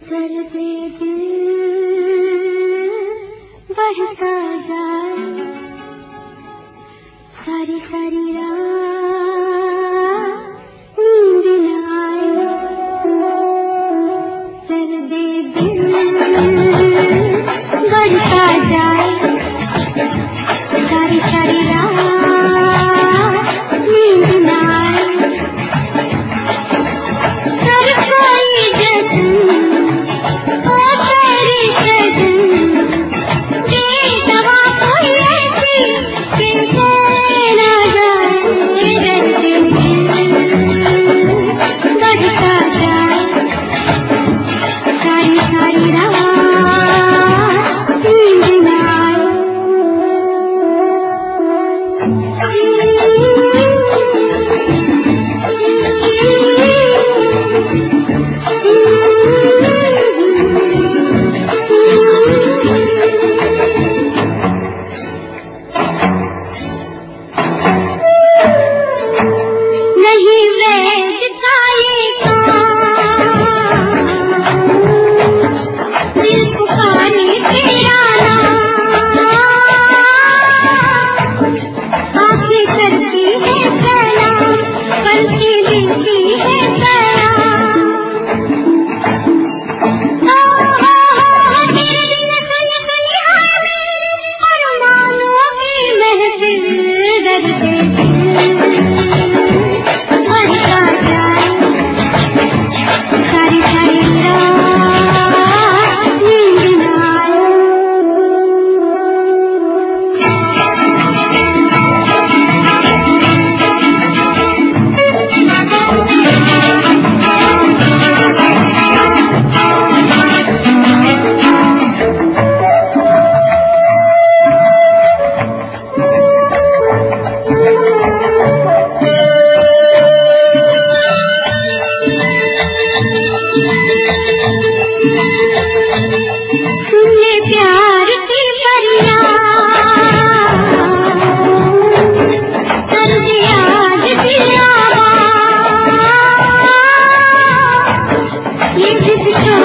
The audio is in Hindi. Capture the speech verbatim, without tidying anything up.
दर्दे दिल बढ़ता जाए, सारी सारी रात नींद न आए। दर्दे दिल बढ़ता जाए, सारी सारी रात नींद न आए। कर कोई जतन ओ तेरी सजन, दे दवा कोई ऐसी कि कोई न जाए। दर्दे दिल बढ़ता जाए, सारी सारी रात नींद न आए। नहीं वैद का ये काम, दिल पुकारे तेरा नाम। आँखें करती है सलाम, पलकें देती है सलाम। ओ हो हो तेरे बिन सुन सुनिहार मेरे अरमानों की महफिल। दर्दे बढ़ता जाए, सारी सारी रात नींद न आए। सुनले प्यार की फरियाद, कर दिया आज दिल आबाद। ये जिसको